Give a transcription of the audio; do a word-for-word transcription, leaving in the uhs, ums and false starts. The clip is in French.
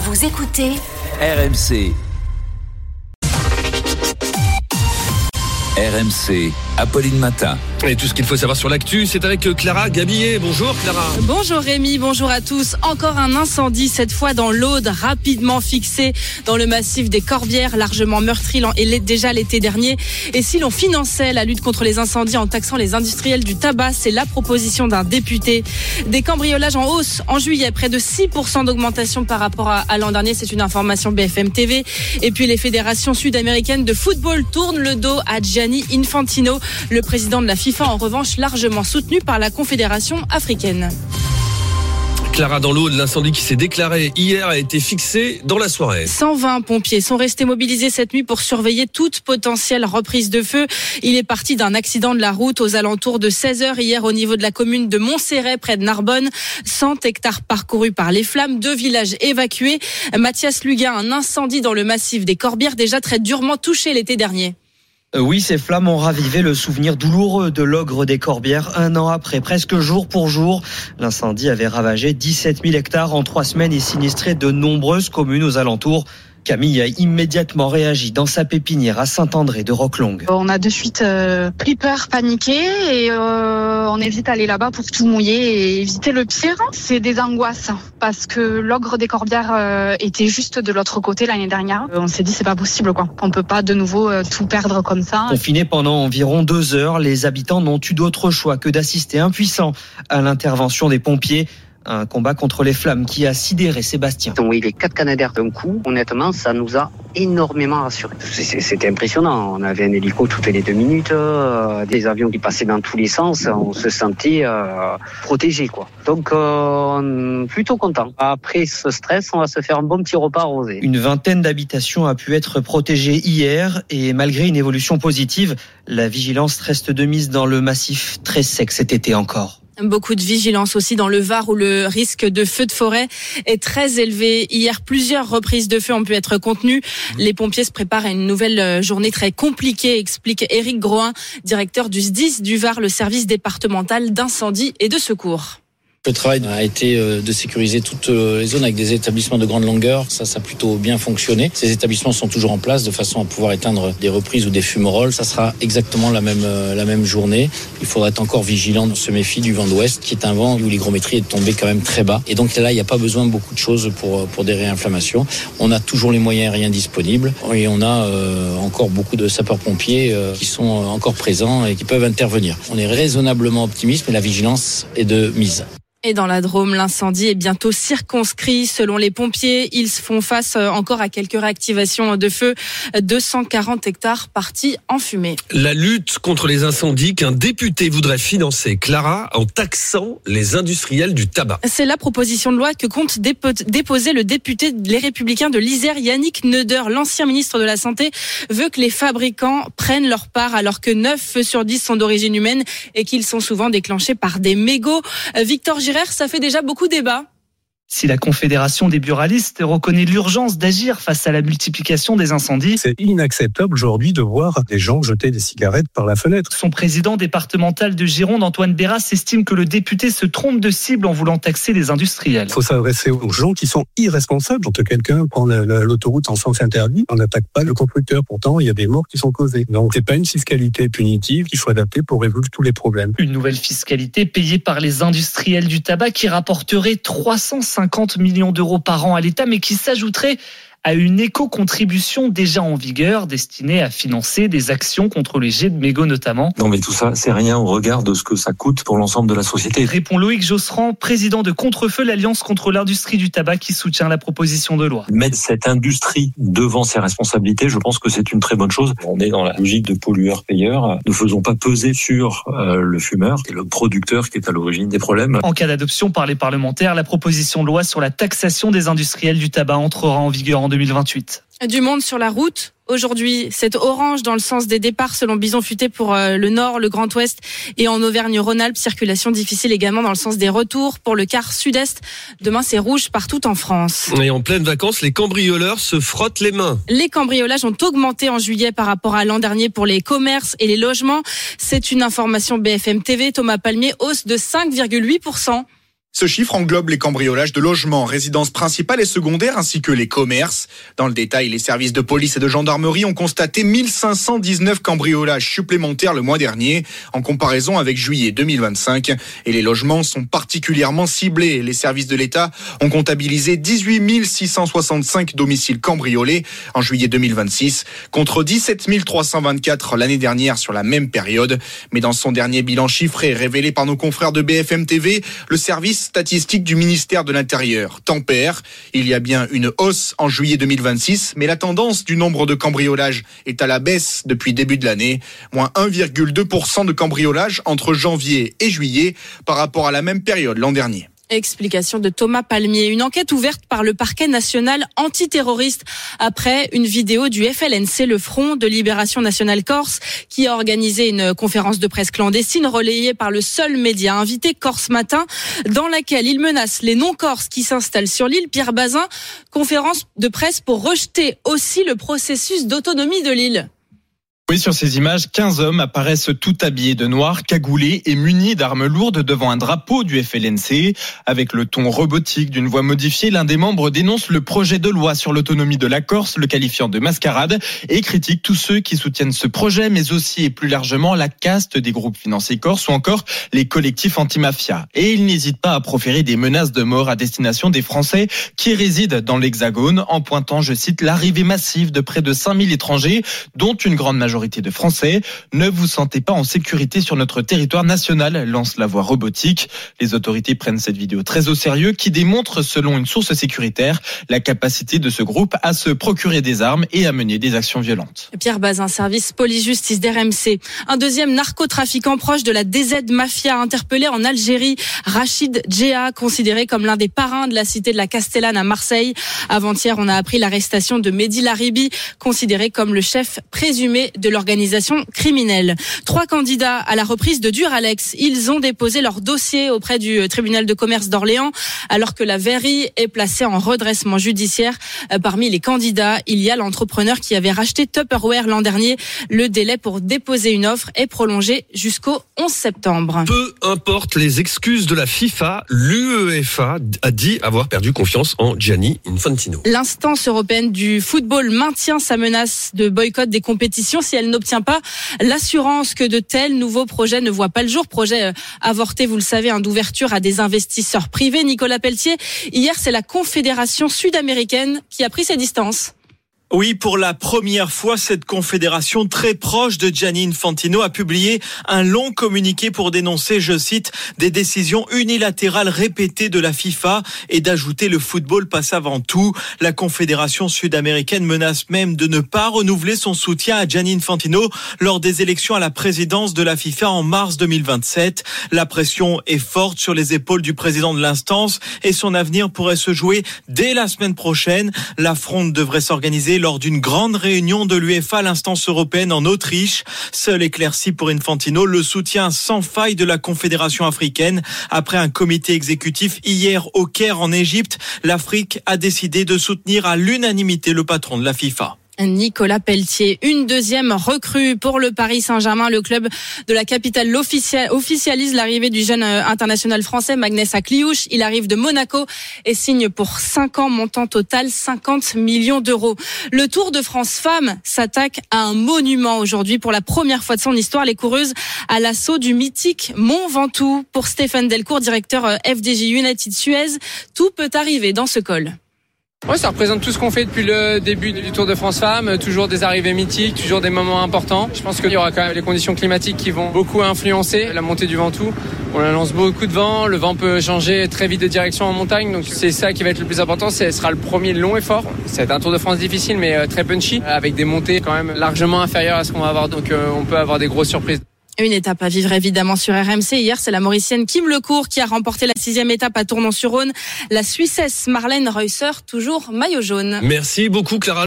Vous écoutez R M C. R M C, Apolline Matin. Et tout ce qu'il faut savoir sur l'actu, c'est avec Clara Gabillet. Bonjour Clara. Bonjour Rémi, bonjour à tous. Encore un incendie, cette fois dans l'Aude, rapidement fixé dans le massif des Corbières, largement meurtri déjà l'été dernier. Et si l'on finançait la lutte contre les incendies en taxant les industriels du tabac, c'est la proposition d'un député. Des cambriolages en hausse en juillet, près de six pour cent d'augmentation par rapport à, à l'an dernier. C'est une information B F M T V. Et puis les fédérations sud-américaines de football tournent le dos à Gianni Infantino, le président de la FIFA, en revanche largement soutenu par la Confédération africaine. Clara, dans l'Aude, l'incendie qui s'est déclaré hier a été fixé dans la soirée. cent vingt pompiers sont restés mobilisés cette nuit pour surveiller toute potentielle reprise de feu. Il est parti d'un accident de la route aux alentours de seize heures hier au niveau de la commune de Montserrat, près de Narbonne. cent hectares parcourus par les flammes, deux villages évacués. Mathias Luguin, un incendie dans le massif des Corbières, déjà très durement touché l'été dernier. Oui, ces flammes ont ravivé le souvenir douloureux de l'ogre des Corbières un an après, presque jour pour jour. L'incendie avait ravagé dix-sept mille hectares en trois semaines et sinistré de nombreuses communes aux alentours. Camille a immédiatement réagi dans sa pépinière à Saint-André de Roquelongue. On a de suite euh, pris peur, paniqué et euh, on évite d'aller là-bas pour tout mouiller et éviter le pire. C'est des angoisses parce que l'ogre des Corbières euh, était juste de l'autre côté l'année dernière. On s'est dit c'est pas possible quoi. On peut pas de nouveau euh, tout perdre comme ça. Confinés pendant environ deux heures, les habitants n'ont eu d'autre choix que d'assister impuissants à l'intervention des pompiers. Un combat contre les flammes qui a sidéré Sébastien. Oui, les quatre Canadair d'un coup, honnêtement, ça nous a énormément rassurés. C'était impressionnant. On avait un hélico toutes les deux minutes, euh, des avions qui passaient dans tous les sens. On se sentait euh, protégé, quoi. Donc, euh, plutôt content. Après ce stress, on va se faire un bon petit repas arrosé. Une vingtaine d'habitations a pu être protégée hier et malgré une évolution positive, la vigilance reste de mise dans le massif très sec cet été encore. Beaucoup de vigilance aussi dans le Var où le risque de feu de forêt est très élevé. Hier, plusieurs reprises de feu ont pu être contenues. Les pompiers se préparent à une nouvelle journée très compliquée, explique Éric Groin, directeur du S D I S du Var, le service départemental d'incendie et de secours. Le travail a été de sécuriser toutes les zones avec des établissements de grande longueur. Ça, ça a plutôt bien fonctionné. Ces établissements sont toujours en place de façon à pouvoir éteindre des reprises ou des fumerolles. Ça sera exactement la même, la même journée. Il faudra être encore vigilant. On se méfie du vent d'ouest, qui est un vent où l'hygrométrie est tombée quand même très bas. Et donc là, il n'y a pas besoin de beaucoup de choses pour, pour des réinflammations. On a toujours les moyens aériens disponibles. Et on a euh, encore beaucoup de sapeurs-pompiers euh, qui sont encore présents et qui peuvent intervenir. On est raisonnablement optimiste, mais la vigilance est de mise. Et dans la Drôme, l'incendie est bientôt circonscrit. Selon les pompiers, ils font face encore à quelques réactivations de feu. deux cent quarante hectares partis en fumée. La lutte contre les incendies qu'un député voudrait financer, Clara, en taxant les industriels du tabac. C'est la proposition de loi que compte déposer le député Les Républicains de l'Isère, Yannick Neuder. L'ancien ministre de la Santé veut que les fabricants prennent leur part alors que neuf feux sur dix sont d'origine humaine et qu'ils sont souvent déclenchés par des mégots. Victor ça fait déjà beaucoup débat. Si la Confédération des buralistes reconnaît l'urgence d'agir face à la multiplication des incendies, c'est inacceptable aujourd'hui de voir des gens jeter des cigarettes par la fenêtre. Son président départemental de Gironde, Antoine Berras, estime que le député se trompe de cible en voulant taxer les industriels. Il faut s'adresser aux gens qui sont irresponsables. Quand quelqu'un prend la, la, l'autoroute en sens interdit, on n'attaque pas le constructeur. Pourtant, il y a des morts qui sont causées. Donc, c'est pas une fiscalité punitive qu'il faut adapter pour résoudre tous les problèmes. Une nouvelle fiscalité payée par les industriels du tabac qui rapporterait trois cent cinquante millions d'euros par an à l'État, mais qui s'ajouterait à une éco-contribution déjà en vigueur destinée à financer des actions contre les jets de mégots notamment. Non mais tout ça, c'est rien au regard de ce que ça coûte pour l'ensemble de la société. Répond Loïc Josserand, président de Contrefeu, l'Alliance contre l'industrie du tabac qui soutient la proposition de loi. Mettre cette industrie devant ses responsabilités, je pense que c'est une très bonne chose. On est dans la logique de pollueur-payeur. Ne faisons pas peser sur euh, le fumeur et le producteur qui est à l'origine des problèmes. En cas d'adoption par les parlementaires, la proposition de loi sur la taxation des industriels du tabac entrera en vigueur en deux mille vingt-huit. Du monde sur la route. Aujourd'hui, c'est orange dans le sens des départs selon Bison Futé pour euh, le Nord, le Grand Ouest et en Auvergne-Rhône-Alpes. Circulation difficile également dans le sens des retours pour le quart sud-est. Demain, c'est rouge partout en France. Et en pleine vacances, les cambrioleurs se frottent les mains. Les cambriolages ont augmenté en juillet par rapport à l'an dernier pour les commerces et les logements. C'est une information B F M T V. Thomas Palmier, hausse de cinq virgule huit pour cent. Ce chiffre englobe les cambriolages de logements, résidences principales et secondaires ainsi que les commerces. Dans le détail, les services de police et de gendarmerie ont constaté mille cinq cent dix-neuf cambriolages supplémentaires le mois dernier en comparaison avec juillet deux mille vingt-cinq. Et les logements sont particulièrement ciblés. Les services de l'État ont comptabilisé dix-huit mille six cent soixante-cinq domiciles cambriolés en juillet deux mille vingt-six contre dix-sept mille trois cent vingt-quatre l'année dernière sur la même période. Mais dans son dernier bilan chiffré révélé par nos confrères de B F M T V, le service statistique du ministère de l'Intérieur tempère. Il y a bien une hausse en juillet deux mille vingt-six, mais la tendance du nombre de cambriolages est à la baisse depuis début de l'année. Moins un virgule deux pour cent de cambriolages entre janvier et juillet par rapport à la même période l'an dernier. Explication de Thomas Palmier. Une enquête ouverte par le parquet national antiterroriste après une vidéo du F L N C, le Front de Libération Nationale Corse, qui a organisé une conférence de presse clandestine relayée par le seul média invité, Corse Matin, dans laquelle il menace les non-corses qui s'installent sur l'île. Pierre Bazin, conférence de presse pour rejeter aussi le processus d'autonomie de l'île. Oui, sur ces images, quinze hommes apparaissent tout habillés de noir, cagoulés et munis d'armes lourdes devant un drapeau du F L N C. Avec le ton robotique d'une voix modifiée, l'un des membres dénonce le projet de loi sur l'autonomie de la Corse, le qualifiant de mascarade, et critique tous ceux qui soutiennent ce projet, mais aussi et plus largement la caste des groupes financiers corses ou encore les collectifs anti-mafia. Et il n'hésite pas à proférer des menaces de mort à destination des Français qui résident dans l'Hexagone, en pointant, je cite, l'arrivée massive de près de cinq mille étrangers, dont une grande majorité de Français. Ne vous sentez pas en sécurité sur notre territoire national, lance la voix robotique. Les autorités prennent cette vidéo très au sérieux qui démontre, selon une source sécuritaire, la capacité de ce groupe à se procurer des armes et à mener des actions violentes. Pierre Bazin, service police-justice d'R M C. Un deuxième narcotrafiquant proche de la D Z Mafia interpellé en Algérie, Rachid Djea, considéré comme l'un des parrains de la cité de la Castellane à Marseille. Avant-hier, on a appris l'arrestation de Mehdi Laribi, considéré comme le chef présumé de l'organisation criminelle. Trois candidats à la reprise de Duralex. Ils ont déposé leur dossier auprès du tribunal de commerce d'Orléans, alors que la verrie est placée en redressement judiciaire. Parmi les candidats, il y a l'entrepreneur qui avait racheté Tupperware l'an dernier. Le délai pour déposer une offre est prolongé jusqu'au onze septembre. Peu importe les excuses de la FIFA, l'UEFA a dit avoir perdu confiance en Gianni Infantino. L'instance européenne du football maintient sa menace de boycott des compétitions si elle n'obtient pas l'assurance que de tels nouveaux projets ne voient pas le jour. Projet avorté, vous le savez, hein, d'ouverture à des investisseurs privés. Nicolas Pelletier, hier, c'est la Confédération sud-américaine qui a pris ses distances. Oui, pour la première fois, cette confédération très proche de Gianni Infantino a publié un long communiqué pour dénoncer, je cite, des décisions unilatérales répétées de la FIFA et d'ajouter le football passe avant tout. La confédération sud-américaine menace même de ne pas renouveler son soutien à Gianni Infantino lors des élections à la présidence de la FIFA en mars deux mille vingt-sept. La pression est forte sur les épaules du président de l'instance et son avenir pourrait se jouer dès la semaine prochaine. La fronde devrait s'organiser lors d'une grande réunion de l'UEFA, l'instance européenne en Autriche. Seul éclairci pour Infantino, le soutien sans faille de la Confédération africaine. Après un comité exécutif hier au Caire en Égypte, l'Afrique a décidé de soutenir à l'unanimité le patron de la FIFA. Nicolas Pelletier. Une deuxième recrue pour le Paris Saint-Germain. Le club de la capitale officialise l'arrivée du jeune international français Magnès Akliouche. Il arrive de Monaco et signe pour cinq ans, montant total cinquante millions d'euros. Le Tour de France Femmes s'attaque à un monument aujourd'hui. Pour la première fois de son histoire, les coureuses à l'assaut du mythique Mont Ventoux. Pour Stéphane Delcourt, directeur F D J United Suez, tout peut arriver dans ce col. Ouais, ça représente tout ce qu'on fait depuis le début du Tour de France Femmes, toujours des arrivées mythiques, toujours des moments importants. Je pense qu'il y aura quand même les conditions climatiques qui vont beaucoup influencer la montée du Ventoux. On lance beaucoup de vent, le vent peut changer très vite de direction en montagne, donc c'est ça qui va être le plus important, ce sera le premier long et fort. C'est un Tour de France difficile mais très punchy, avec des montées quand même largement inférieures à ce qu'on va avoir, donc on peut avoir des grosses surprises. Une étape à vivre évidemment sur R M C. Hier, c'est la Mauricienne Kim Lecourt qui a remporté la sixième étape à Tournon-sur-Rhône. La Suissesse Marlène Reusser, toujours maillot jaune. Merci beaucoup Clara.